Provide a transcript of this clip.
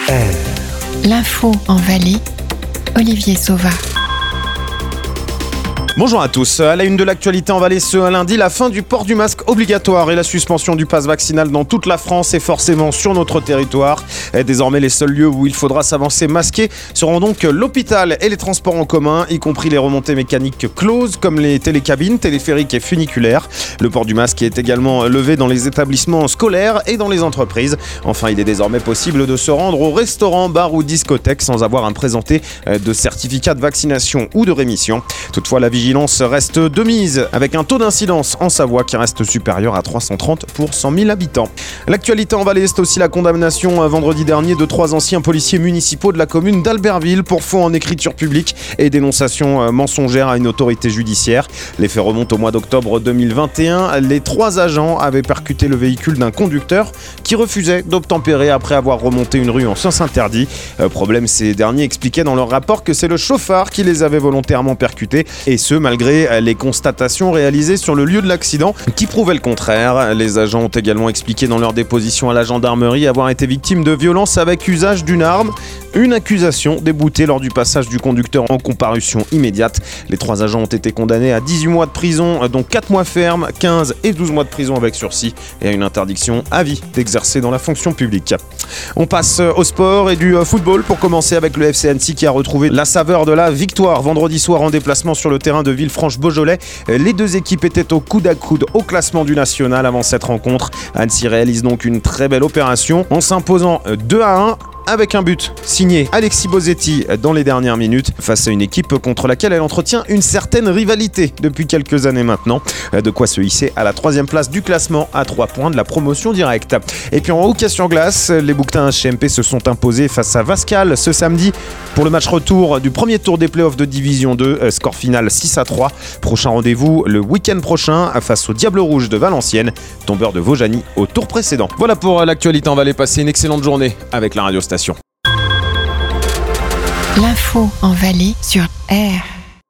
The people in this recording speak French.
L'info en Valais, Olivier Sauva. Bonjour à tous. À la une de l'actualité en Valais ce lundi, la fin du port du masque obligatoire et la suspension du pass vaccinal dans toute la France et forcément sur notre territoire. Et désormais, les seuls lieux où il faudra s'avancer masqué seront donc l'hôpital et les transports en commun, y compris les remontées mécaniques closes comme les télécabines, téléphériques et funiculaires. Le port du masque est également levé dans les établissements scolaires et dans les entreprises. Enfin, il est désormais possible de se rendre au restaurant, bar ou discothèque sans avoir à présenter de certificat de vaccination ou de rémission. Toutefois, la vigilance reste de mise avec un taux d'incidence en Savoie qui reste supérieur à 330 pour 100 000 habitants. L'actualité en Valais, c'est aussi la condamnation vendredi dernier de 3 anciens policiers municipaux de la commune d'Albertville pour faux en écriture publique et dénonciation mensongère à une autorité judiciaire. Les faits remontent au mois d'octobre 2021. Les 3 agents avaient percuté le véhicule d'un conducteur qui refusait d'obtempérer après avoir remonté une rue en sens interdit. Problème, ces derniers expliquaient dans leur rapport que c'est le chauffard qui les avait volontairement percutés, et ce malgré les constatations réalisées sur le lieu de l'accident qui prouvaient le contraire. Les agents ont également expliqué dans leur déposition à la gendarmerie avoir été victimes de violences avec usage d'une arme, une accusation déboutée lors du passage du conducteur en comparution immédiate. Les 3 agents ont été condamnés à 18 mois de prison, dont 4 mois fermes, 15 et 12 mois de prison avec sursis et à une interdiction à vie d'exercer dans la fonction publique. On passe au sport et du football pour commencer avec le FC Annecy qui a retrouvé la saveur de la victoire vendredi soir en déplacement sur le terrain de Villefranche-Beaujolais. Les 2 équipes étaient au coude à coude au classement du national avant cette rencontre. Annecy réalise donc une très belle opération en s'imposant 2-1 avec un but signé Alexis Bosetti dans les dernières minutes face à une équipe contre laquelle elle entretient une certaine rivalité depuis quelques années maintenant. De quoi se hisser à la 3e place du classement à 3 points de la promotion directe. Et puis en hockey sur glace, les Bouquetins HMP se sont imposés face à Vascal ce samedi pour le match retour du premier tour des playoffs de Division 2. Score final 6-3. Prochain rendez-vous le week-end prochain face au Diable Rouge de Valenciennes, tombeur de Vaujany au tour précédent. Voilà pour l'actualité en Valais. Passez une excellente journée avec la radio station. L'info en Valais sur R.